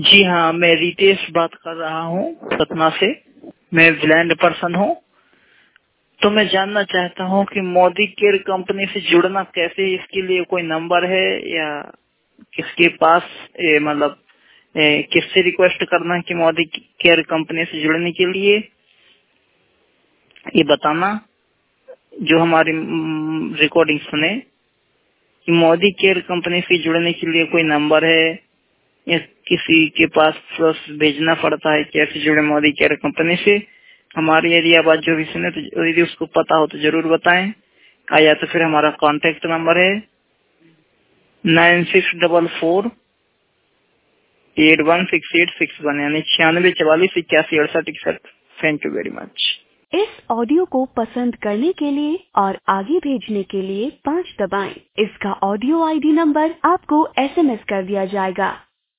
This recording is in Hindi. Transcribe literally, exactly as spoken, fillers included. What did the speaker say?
जी हाँ, मैं रितेश बात कर रहा हूँ सतना से। मैं ब्लाइंड पर्सन हूँ, तो मैं जानना चाहता हूँ कि मोदी केयर कंपनी से जुड़ना कैसे, इसके लिए कोई नंबर है या किसके पास ए, मतलब ए, किससे रिक्वेस्ट करना है कि मोदी केयर कंपनी से जुड़ने के लिए, ये बताना जो हमारी रिकॉर्डिंग सुने कि मोदी केयर कंपनी से जुड़ने के लिए कोई नंबर है या किसी के पास भेजना पड़ता है, कैसे जुड़े मोदी केयर कंपनी से। हमारी यदि आवाज जो भी सुने तो यदि उसको पता हो तो जरूर बताएं। या तो फिर हमारा कॉन्टेक्ट नंबर है nine six double four eight one six eight six one यानी छियानवे चवालीस इक्यासी अड़सठ इकसठ। Thank you very much. इस ऑडियो को पसंद करने के लिए और आगे भेजने के लिए पाँच दबाएं। इसका ऑडियो आईडी नंबर आपको एसएमएस कर दिया जाएगा।